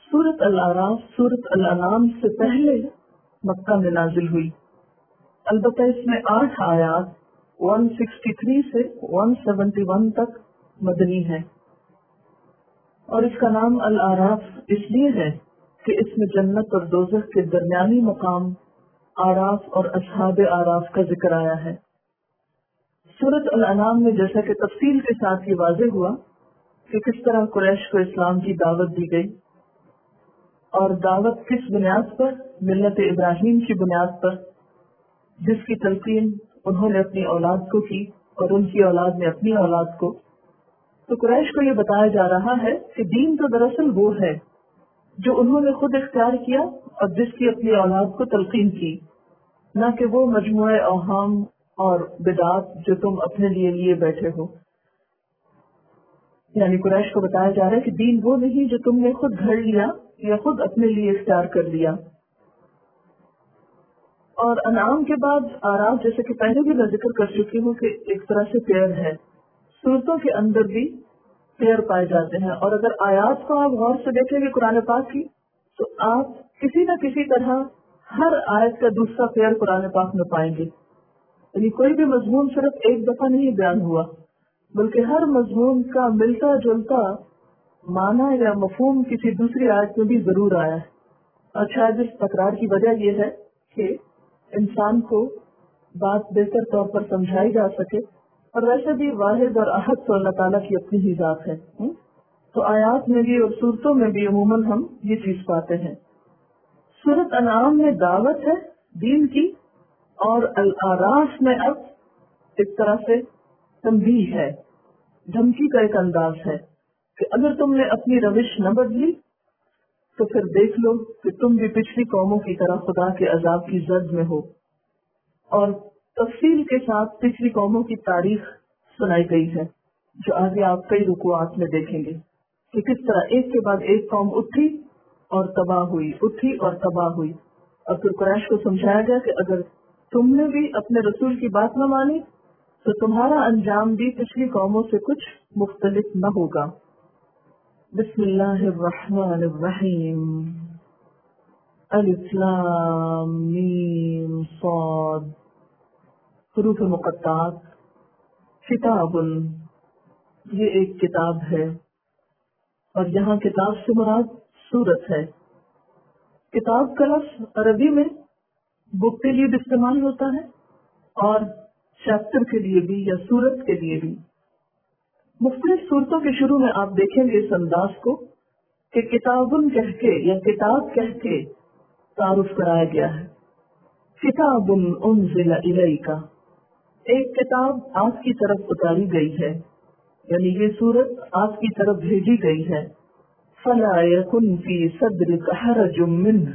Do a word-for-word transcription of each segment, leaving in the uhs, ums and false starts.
سورت الاعراف سورت الانعام سے پہلے مکہ میں نازل ہوئی، البتہ اس میں آٹھ آیات ایک سو تریسٹھ سے ایک سو اکہتر تک مدنی ہے، اور اس کا نام الاعراف اس لیے ہے کہ اس میں جنت اور دوزخ کے درمیانی مقام آراف اور اصحاب آراف کا ذکر آیا ہے۔ سورت الانعام میں جیسا کہ تفصیل کے ساتھ یہ واضح ہوا کہ کس طرح قریش کو اسلام کی دعوت دی گئی، اور دعوت کس بنیاد پر؟ ملت ابراہیم کی بنیاد پر، جس کی تلقین انہوں نے اپنی اولاد کو کی اور ان کی اولاد نے اپنی اولاد کو۔ تو قریش کو یہ بتایا جا رہا ہے کہ دین تو دراصل وہ ہے جو انہوں نے خود اختیار کیا اور جس کی اپنی اولاد کو تلقین کی، نہ کہ وہ مجموعہ اوہام اور بدعات جو تم اپنے لیے لیے بیٹھے ہو۔ یعنی قریش کو بتایا جا رہا ہے کہ دین وہ نہیں جو تم نے خود گھڑ لیا یا خود اپنے لیے اختیار کر لیا۔ اور انعام کے بعد آراف، جیسے کہ پہلے بھی میں ذکر کر چکی ہوں کہ ایک طرح سے پیڑ ہے، صورتوں کے اندر بھی پیڑ پائے جاتے ہیں، اور اگر آیات کو آپ غور سے دیکھیں گے قرآن پاک کی تو آپ کسی نہ کسی طرح ہر آیت کا دوسرا پیڑ قرآن پاک میں پائیں گے۔ یعنی کوئی بھی مضمون صرف ایک دفعہ نہیں بیان ہوا، بلکہ ہر مضمون کا ملتا جلتا معنی یا مفہوم کسی دوسری آیت میں بھی ضرور آیا ہے۔ اور شاید اس تکرار کی وجہ یہ ہے کہ انسان کو بات بہتر طور پر سمجھائی جا سکے، اور ویسے بھی واحد اور احد تو اللہ تعالیٰ کی اپنی ہی ذات ہے، تو آیات میں بھی اور صورتوں میں بھی عموماً ہم یہ چیز پاتے ہیں۔ سورت انعام میں دعوت ہے دین کی، اور الاعراف میں اب ایک طرح سے تنبیہ ہے، دھمکی کا ایک انداز ہے کہ اگر تم نے اپنی روش نہ بدلی تو پھر دیکھ لو کہ تم بھی پچھلی قوموں کی طرح خدا کے عذاب کی زد میں ہو۔ اور تفصیل کے ساتھ پچھلی قوموں کی تاریخ سنائی گئی ہے، جو آگے آپ کئی رکوعات میں دیکھیں گے کہ کس طرح ایک کے بعد ایک قوم اٹھی اور تباہ ہوئی، اٹھی اور تباہ ہوئی۔ اور پھر قریش کو سمجھایا گیا کہ اگر تم نے بھی اپنے رسول کی بات نہ مانی تو تمہارا انجام بھی پچھلی قوموں سے کچھ مختلف نہ ہوگا۔ بسم اللہ الرحمن الرحیم، الف لام میم صاد، حروف مقطعات۔ کتاب، یہ ایک کتاب ہے، اور یہاں کتاب سے مراد سورت ہے۔ کتاب کا لفظ عربی میں بک کے لیے بھی استعمال ہوتا ہے اور چیپٹر کے لیے بھی یا سورت کے لیے بھی۔ مختلف صورتوں کے شروع میں آپ دیکھیں گے اس انداز کو کہ کتابن کہہ کے یا کتاب کہہ کے تعارف کرایا گیا ہے۔ کتابن انزل الیک، ایک کتاب آپ کی طرف اتاری گئی ہے، یعنی یہ صورت آپ کی طرف بھیجی گئی ہے۔ فلا یکن فی صدرک حرج منہ،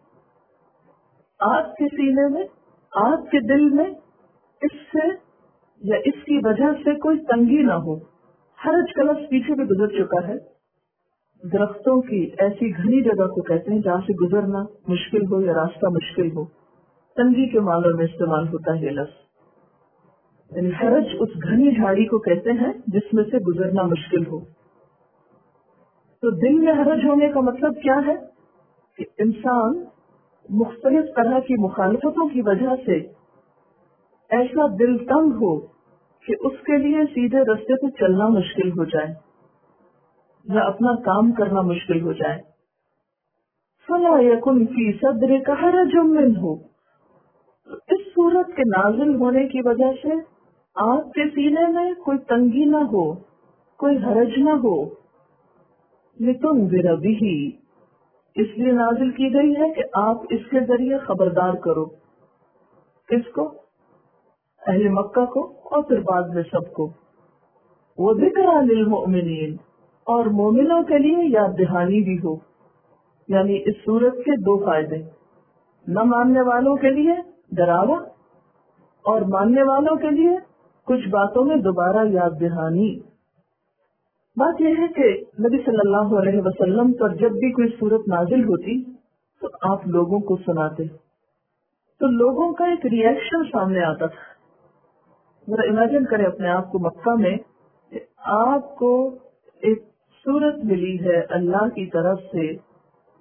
آپ کے سینے میں، آپ کے دل میں اس سے یا اس کی وجہ سے کوئی تنگی نہ ہو۔ حرج کا لفظ پیچھے بھی گزر چکا ہے، درختوں کی ایسی گھنی جگہ کو کہتے ہیں جہاں سے گزرنا مشکل ہو یا راستہ مشکل ہو، تنگی کے معنی میں استعمال ہوتا ہے یہ لفظ۔ یعنی حرج اس گھنی جھاڑی کو کہتے ہیں جس میں سے گزرنا مشکل ہو۔ تو دل میں حرج ہونے کا مطلب کیا ہے کہ انسان مختلف طرح کی مخالفتوں کی وجہ سے ایسا دل تنگ ہو کہ اس کے لیے سیدھے رستے پہ چلنا مشکل ہو جائے یا اپنا کام کرنا مشکل ہو جائے۔ فلا یکن فی صدرک حرج منہ، اس صورت کے نازل ہونے کی وجہ سے آپ کے سینے میں کوئی تنگی نہ ہو، کوئی حرج نہ ہو۔ لتنذر بہ، اس لیے نازل کی گئی ہے کہ آپ اس کے ذریعے خبردار کرو، کس کو؟ اہل مکہ کو، اور پھر بعد میں سب کو۔ وذکریٰ للمؤمنین، اور مومنوں کے لیے یاد دہانی بھی ہو۔ یعنی اس صورت کے دو فائدے، نہ ماننے والوں کے لیے ڈراوا اور ماننے والوں کے لیے کچھ باتوں میں دوبارہ یاد دہانی۔ بات یہ ہے کہ نبی صلی اللہ علیہ وسلم پر جب بھی کوئی صورت نازل ہوتی تو آپ لوگوں کو سناتے، تو لوگوں کا ایک ری ایکشن سامنے آتا تھا۔ ذرا امیجن کریں اپنے آپ کو مکہ میں کہ آپ کو ایک صورت ملی ہے اللہ کی طرف سے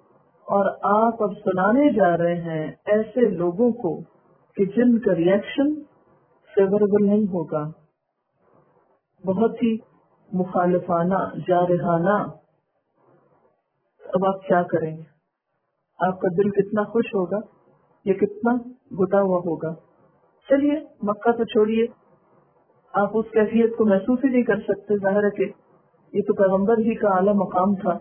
اور آپ اب سنانے جا رہے ہیں ایسے لوگوں کو کہ جن کا ریئیکشن فیوریبل نہیں ہوگا، بہت ہی مخالفانہ، جارحانہ. اب آپ کیا کریں گے؟ آپ کا دل کتنا خوش ہوگا یا کتنا گھٹا ہوا ہوگا؟ چلیے مکہ تو چھوڑیے، آپ اس کیفیت کو محسوس ہی نہیں کر سکتے، ظاہر ہے کہ یہ تو پیغمبر ہی کا اعلیٰ مقام تھا.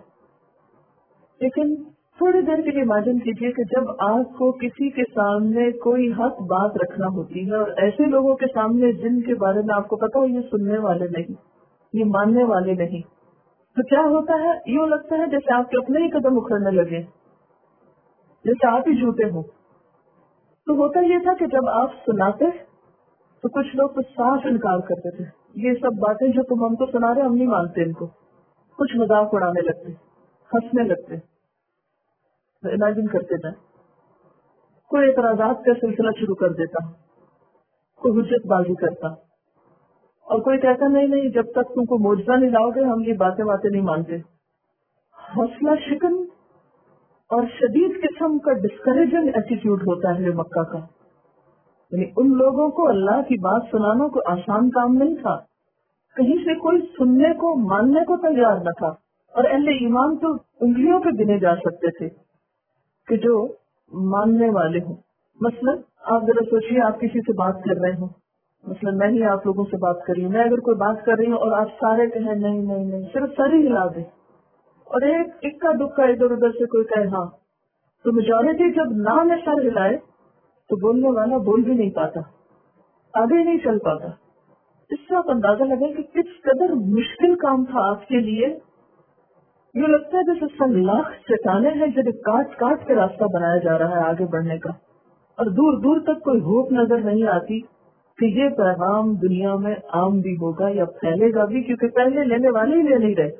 لیکن تھوڑی دیر کے لیے امیجن کیجیے کہ جب آپ کو کسی کے سامنے کوئی حق بات رکھنا ہوتی ہے، اور ایسے لوگوں کے سامنے جن کے بارے میں آپ کو پتا ہو یہ سننے والے نہیں، یہ ماننے والے نہیں، تو کیا ہوتا ہے؟ یوں لگتا ہے جیسے آپ کے اپنے ہی قدم اکھڑنے لگے، جیسے آپ ہی جھوٹے ہوں. تو ہوتا یہ تھا کہ جب آپ سناتے تو کچھ لوگ تو صاف انکار کرتے تھے، یہ سب باتیں جو تم ہم کو سنا رہے ہم نہیں مانتے ان کو. کچھ مذاق اڑانے لگتے، ہنسنے لگتے. امیجن کرتے جائیں کوئی اعتراضات کا سلسلہ شروع کر دیتا، کوئی حجت بازی کرتا، اور کوئی کہتا نہیں نہیں جب تک تم کو معجزہ نہیں لاؤ گے ہم یہ باتیں باتیں نہیں مانتے. حوصلہ شکن اور شدید قسم کا ڈسکریجنگ ایٹیٹیوڈ ہوتا ہے مکہ کا. یعنی ان لوگوں کو اللہ کی بات سنانا کوئی آسان کام نہیں تھا، کہیں سے کوئی سننے کو ماننے کو تیار نہ تھا. اور اہل ایمان تو انگلیوں پہ گنے جا سکتے تھے کہ جو ماننے والے ہوں. مثلا آپ ذرا سوچیے، آپ کسی سے بات کر رہے ہوں، مثلا میں ہی آپ لوگوں سے بات کر رہی ہوں، میں اگر کوئی بات کر رہی ہوں اور آپ سارے کہیں نہیں نہیں نہیں، صرف سر ہی ہلا دیں، اور ایک اکا دکا ادھر ادھر سے کوئی کہے ہاں، تو میجورٹی جب نہ میں سر ہلائے تو بولنے والا بول بھی نہیں پاتا، آگے نہیں چل پاتا. اس سے آپ اندازہ لگے کہ کس قدر مشکل کام تھا آپ کے لیے. یہ لگتا ہے جیسے سن لاکھ چٹانیں ہیں جب کاٹ کاٹ کے راستہ بنایا جا رہا ہے آگے بڑھنے کا، اور دور دور تک کوئی ہوپ نظر نہیں آتی کہ یہ پیغام دنیا میں عام بھی ہوگا یا پھیلے گا بھی، کیونکہ پہلے لینے والے ہی لے نہیں رہے.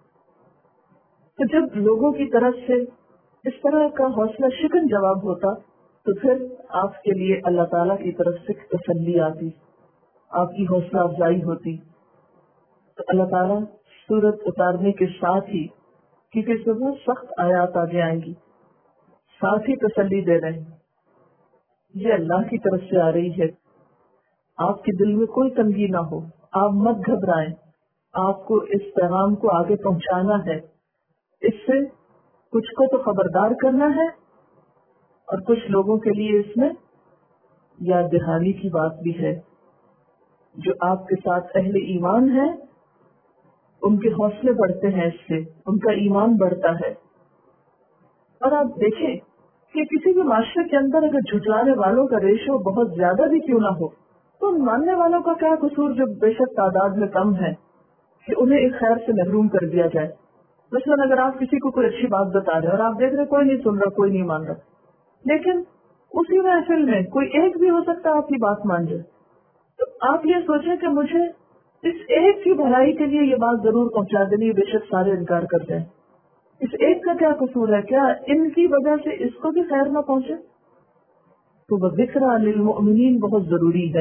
تو جب لوگوں کی طرف سے اس طرح کا حوصلہ شکن جواب ہوتا تو پھر آپ کے لیے اللہ تعالیٰ کی طرف سے تسلی آتی، آپ کی حوصلہ افزائی ہوتی. تو اللہ تعالیٰ سورت اتارنے کے ساتھ ہی، کیونکہ صبح سخت آیات آگے آئیں گی، ساتھ ہی تسلی دے رہے ہیں یہ اللہ کی طرف سے آ رہی ہے، آپ کے دل میں کوئی تنگی نہ ہو، آپ مت گھبرائیں، آپ کو اس پیغام کو آگے پہنچانا ہے. اس سے کچھ کو تو خبردار کرنا ہے، اور کچھ لوگوں کے لیے اس میں یاد دہانی کی بات بھی ہے. جو آپ کے ساتھ اہل ایمان ہیں ان کے حوصلے بڑھتے ہیں، اس سے ان کا ایمان بڑھتا ہے. اور آپ دیکھیں کہ کسی بھی معاشرے کے اندر اگر جھٹلانے والوں کا ریشو بہت زیادہ بھی کیوں نہ ہو تو ماننے والوں کا کیا قصور جو بے شک تعداد میں کم ہے کہ انہیں ایک خیر سے محروم کر دیا جائے. مثلاً اگر آپ کسی کو کوئی اچھی بات بتا رہے اور آپ دیکھ رہے کوئی نہیں سن رہا، کوئی نہیں مان رہا، لیکن اسی محفل میں کوئی ایک بھی ہو سکتا ہے آپ کی بات مان جائے، تو آپ یہ سوچیں کہ مجھے اس ایک کی بھلائی کے لیے یہ بات ضرور پہنچا دینی، بے شک سارے انکار کر جائیں. اس ایک کا کیا قصور ہے؟ کیا ان کی وجہ سے اس کو بھی خیر نہ پہنچے؟ تو ذکر للمؤمنین بہت ضروری ہے.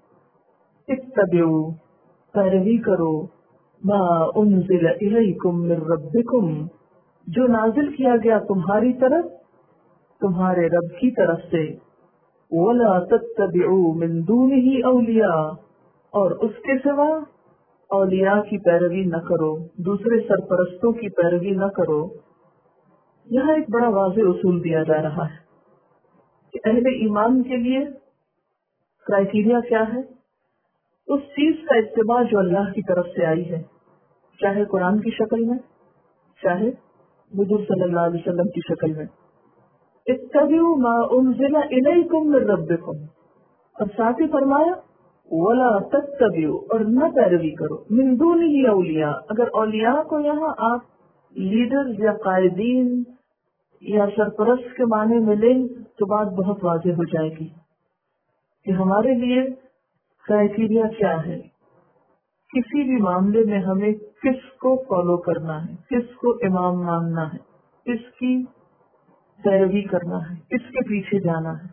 اتبعوا، پیروی کرو، ما انزل الیکم من ربکم، جو نازل کیا گیا تمہاری طرف تمہارے رب کی طرف سے. ولا تتبعوا من دونہ اولیاء، اور اس کے سوا اولیاء کی پیروی نہ کرو، دوسرے سرپرستوں کی پیروی نہ کرو. یہاں ایک بڑا واضح اصول دیا جا رہا ہے کہ اہل ایمان کے لیے کرائیٹیریا کیا ہے؟ اس چیز کا اتباع جو اللہ کی طرف سے آئی ہے، چاہے قرآن کی شکل میں، چاہے حضور صلی اللہ علیہ وسلم کی شکل میں. اتبعوا ما انزل الیکم من ربکم، اور ساتھ ہی فرمایا ولا تتبعوا، اور نہ پیروی کرو، من دونہ اولیاء. اگر اولیاء کو یہاں آپ لیڈر یا قائدین یا سرپرست کے معنی میں لیں تو بات بہت واضح ہو جائے گی کہ ہمارے لیے کرائیٹیریا کیا ہے. کسی بھی معاملے میں ہمیں کس کو فالو کرنا ہے، کس کو امام ماننا ہے، کس کی پیروی کرنا ہے، کس کے پیچھے جانا ہے.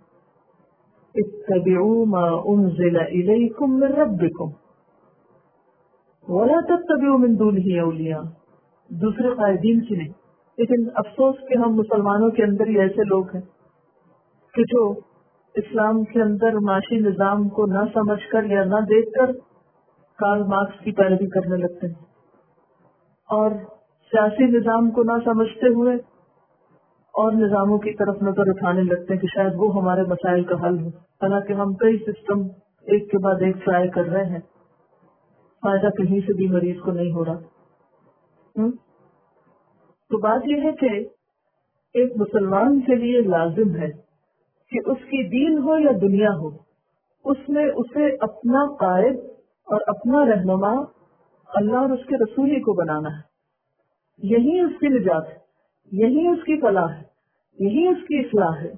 اتبعوا ما انزل الیکم من ربکم ولا تتبعوا من دونہ اولیاء، دوسرے قائدین کی نہیں، لیکن افسوس کہ ہم مسلمانوں کے اندر ہی ایسے لوگ ہیں کہ جو اسلام کے اندر معاشی نظام کو نہ سمجھ کر یا نہ دیکھ کر کارل مارکس کی پیروی کرنے لگتے ہیں، اور سیاسی نظام کو نہ سمجھتے ہوئے اور نظاموں کی طرف نظر اٹھانے لگتے ہیں کہ شاید وہ ہمارے مسائل کا حل ہو، حالانکہ ہم کئی سسٹم ایک کے بعد ایک ٹرائی کر رہے ہیں، فائدہ کہیں سے بھی مریض کو نہیں ہو رہا۔ ہم؟ تو بات یہ ہے کہ ایک مسلمان کے لیے لازم ہے کہ اس کی دین ہو یا دنیا ہو، اس میں اسے اپنا قائد اور اپنا رہنما اللہ اور اس کے رسول ہی کو بنانا ہے۔ یہی اس کی نجات ہے، یہی اس کی فلاح ہے، یہی اس کی اصلاح ہے۔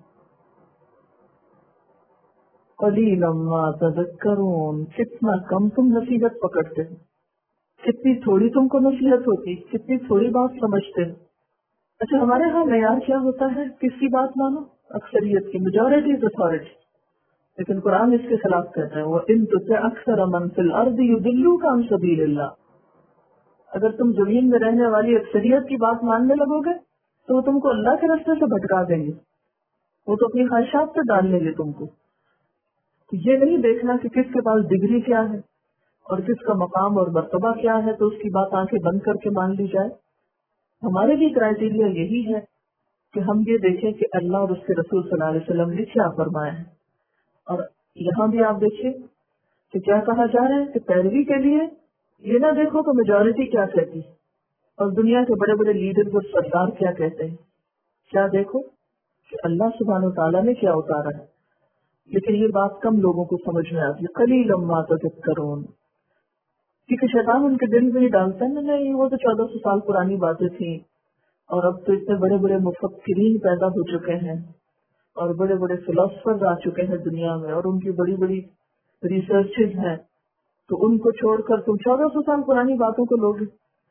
قلیلا ما تذکرون، کتنا کم تم نصیحت پکڑتے ہو، کتنی تھوڑی تم کو نصیحت ہوتی، کتنی تھوڑی بات سمجھتے ہو۔ اچھا، ہمارے ہاں معیار کیا ہوتا ہے؟ کس کی بات مانو؟ اکثریت کی، میجورٹی از اتھارٹی، لیکن قرآن اس کے خلاف کہتا ہے وَإِن تُطِعْ أَكْثَرَ مَنْ فِي الْأَرْضِ يُضِلُّوكَ عَنْ سَبِيلِ اللَّهِ، اگر تم زمین میں رہنے والی اکثریت کی بات ماننے لگو گے تو وہ تم کو اللہ کے راستے سے بھٹکا دیں گے، وہ تو اپنی خواہشات سے ڈال لیں گے تم کو۔ تو یہ نہیں دیکھنا کہ کس کے پاس ڈگری کیا ہے اور کس کا مقام اور مرتبہ کیا ہے تو اس کی بات آنکھیں بند کر کے مان لی جائے۔ ہمارے بھی کرائٹیریا یہی ہے کہ ہم یہ دیکھیں کہ اللہ اور اس کے رسول صلی اللہ علیہ وسلم نے کیا فرمایا ہے، اور یہاں بھی آپ دیکھیے کہ کیا کہا جا رہا ہے کہ پیروی کے لیے یہ نہ دیکھو کہ میجورٹی کیا کہتی اور دنیا کے بڑے بڑے لیڈر اور سردار کیا کہتے ہیں، کیا دیکھو کہ اللہ سبحانہ و تعالیٰ نے کیا اتارا ہے۔ لیکن یہ بات کم لوگوں کو سمجھ میں آتی ہے، قلیلا ما تذکرون، کیونکہ شیطان ان کے دل میں ہی ڈالتا ہے نا، نہیں وہ تو چودہ سو سال پرانی باتیں تھیں، اور اب تو اتنے بڑے بڑے مفکرین پیدا ہو چکے ہیں اور بڑے بڑے فلاسفرز آ چکے ہیں دنیا میں اور ان کی بڑی بڑی ریسرچز ہیں، تو ان کو چھوڑ کر تم چودہ سو سال پرانی باتوں کو لوگ،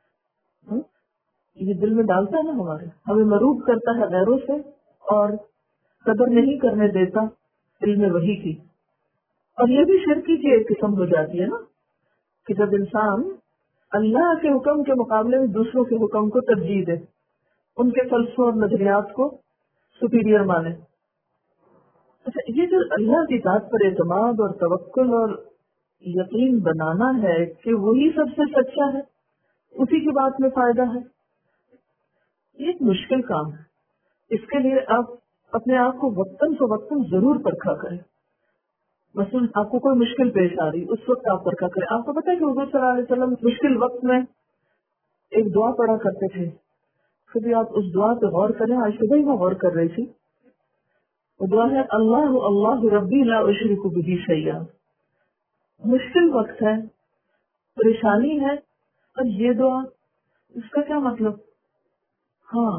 یہ دل میں ڈالتا ہے نا ہمارے، ہمیں مروب کرتا ہے غیروں سے اور قدر نہیں کرنے دیتا علم وحی کی۔ اور یہ بھی شرک کی ایک قسم ہو جاتی ہے نا کہ جب انسان اللہ کے حکم کے مقابلے میں دوسروں کے حکم کو ترجیح دے، ان کے فلسفوں اور نظریات کو سپیریئر مانے۔ اچھا، یہ جو اللہ کی ذات پر اعتماد اور توکل اور یقین بنانا ہے کہ وہی سب سے سچا ہے، اسی کی بات میں فائدہ ہے، یہ ایک مشکل کام ہے۔ اس کے لیے آپ اپنے آپ کو وقتاً فوقتاً ضرور پرکھا کریں۔ مثلاً آپ کو کوئی مشکل پیش آ رہی، اس وقت آپ پرکھا کریں۔ آپ کو پتہ ہے کہ حضور صلی اللہ علیہ وسلم مشکل وقت میں ایک دعا پڑھا کرتے تھے، کبھی آپ اس دعا پہ غور کریں۔ آج صبح ہی میں غور کر رہی تھی، وہ دعا ہے اللہ اللہ ربی لا اشرک بہ شیئا۔ مشکل وقت ہے، پریشانی ہے، اور یہ دعا، اس کا کیا مطلب؟ ہاں،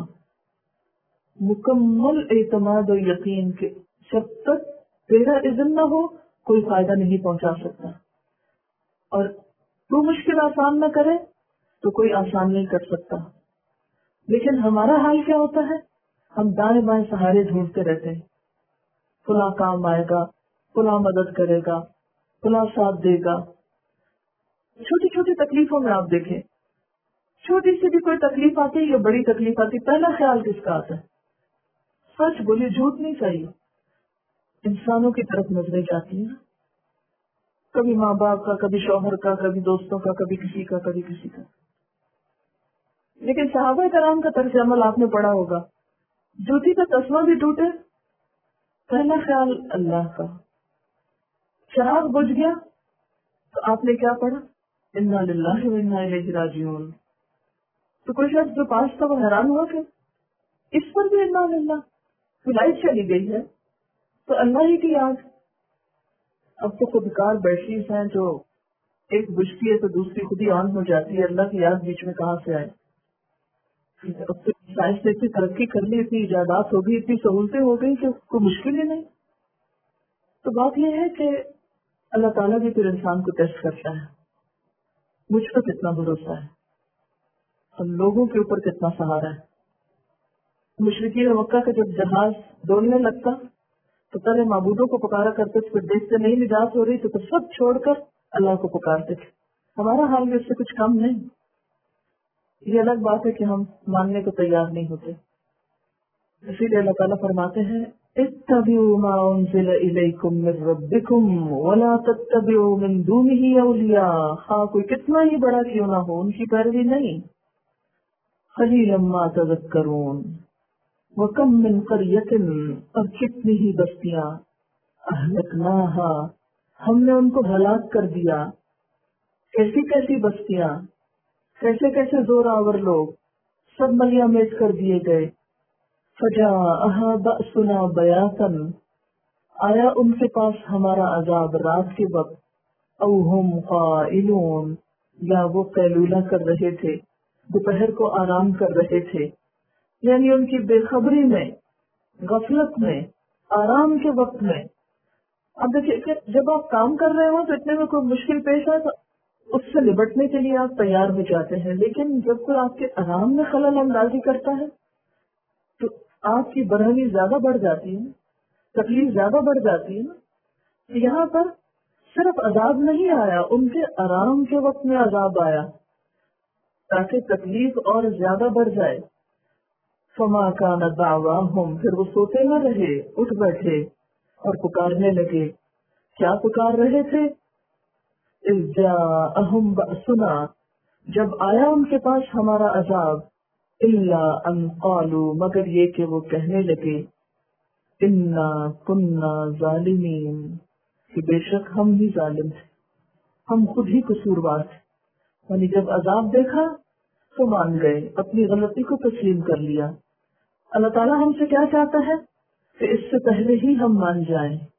مکمل اعتماد و یقین کے جب تک تیرا اذن نہ ہو کوئی فائدہ نہیں پہنچا سکتا، اور تو مشکل آسان نہ کرے تو کوئی آسان نہیں کر سکتا۔ لیکن ہمارا حال کیا ہوتا ہے؟ ہم دائیں بائیں سہارے ڈھونڈتے رہتے ہیں، فلاں کام آئے گا، فلاں مدد کرے گا، فلاں ساتھ دے گا۔ چھوٹی چھوٹی تکلیفوں میں آپ دیکھیں، چھوٹی سی بھی کوئی تکلیف آتی ہے یا بڑی تکلیف آتی، پہلا خیال کس کا آتا ہے؟ سچ بولیے، جھوٹ نہیں چاہیے، انسانوں کی طرف نظریں جاتی ہیں، کبھی ماں باپ کا، کبھی شوہر کا، کبھی دوستوں کا، کبھی کسی کا، کبھی کسی کا۔ لیکن صحابہ کرام کا طرز عمل آپ نے پڑھا ہوگا، جوتی کا تسمہ بھی ٹوٹے پہلا خیال اللہ کا، چراغ بجھ گیا تو آپ نے کیا پڑھا؟ انا للہ و انا الیہ راجعون۔ تو کوئی شخص جو پاس تھا وہ حیران ہوا کہ اس پر بھی انا للہ، تو لائٹ چلی گئی ہے تو اللہ ہی کی یاد۔ اب تو خودکار بیٹریز ہیں جو ایک بجھتی ہے تو دوسری خود ہی آن ہو جاتی ہے، اللہ کی یاد بیچ میں کہاں سے آئے؟ اب تو سائنس نے اتنی ترقی کر لی، اتنی ایجادات ہو گئی، اتنی سہولتیں ہو گئی کہ کوئی مشکل ہی نہیں۔ تو بات یہ ہے کہ اللہ تعالیٰ بھی پھر انسان کو ٹیسٹ کرتا ہے، مجھ پر کتنا بھروسہ ہے اور لوگوں کے اوپر کتنا سہارا ہے۔ مشرکین مکہ کا جب جہاز ڈولنے لگتا تو پہلے معبودوں کو پکارا کرتے تھے، پھر دیکھتے نہیں نجات ہو رہی تو پھر سب چھوڑ کر اللہ کو پکارتے تھے۔ ہمارا حال بھی اس سے کچھ کم نہیں۔ یہ الگ بات ہے کہ ہم ماننے کو تیار نہیں ہوتے. اسی لیے اللہ تعالیٰ فرماتے ہیں اتبعوا ما انزل الیکم من ربکم ولا تتبعوا من دونہ اولیاء. ہاں کوئی کتنا ہی بڑا کیوں نہ ہو ان کی پیروی نہیں. قلیلا ما تذکرون. وکم من قریۃ، اور کتنی ہی بستیاں اہلکناہا، ہم نے ان کو ہلاک کر دیا. کیسی کیسی بستیاں، کیسے کیسے زور آور لوگ، سب ملیاں میٹ کر دیے گئے. فجاءہا بأسنا بیاتن، آیا ان کے پاس ہمارا عذاب رات کے وقت. او ہم قائلون، یا وہ قیلولہ کر رہے تھے، دوپہر کو آرام کر رہے تھے. یعنی ان کی بے خبری میں، غفلت میں، آرام کے وقت میں. اب دیکھیے کہ جب آپ کام کر رہے ہو تو اتنے میں کوئی مشکل پیش آئے تو اس سے نبٹنے کے لیے آپ تیار ہو جاتے ہیں، لیکن جب کوئی آپ کے آرام میں خلل اندازی کرتا ہے تو آپ کی برہمی زیادہ بڑھ جاتی ہے، تکلیف زیادہ بڑھ جاتی ہے نا. یہاں پر صرف عذاب نہیں آیا، ان کے آرام کے وقت میں عذاب آیا تاکہ تکلیف اور زیادہ بڑھ جائے. فما کان دعواہم، پھر وہ سوتے نہ رہے، اٹھ بیٹھے اور پکارنے لگے. کیا پکار رہے تھے؟ اذ جاءہم بأسنا، جب آیا ان کے پاس ہمارا عذاب. الا ان قالوا، مگر یہ کہ وہ کہنے لگے انا کنا ظالمین، کہ بے شک ہم ہی ظالم تھے، ہم خود ہی قصوروار تھے. یعنی جب عذاب دیکھا تو مان گئے، اپنی غلطی کو تسلیم کر لیا. اللہ تعالیٰ ہم سے کیا چاہتا ہے کہ اس سے پہلے ہی ہم مان جائیں،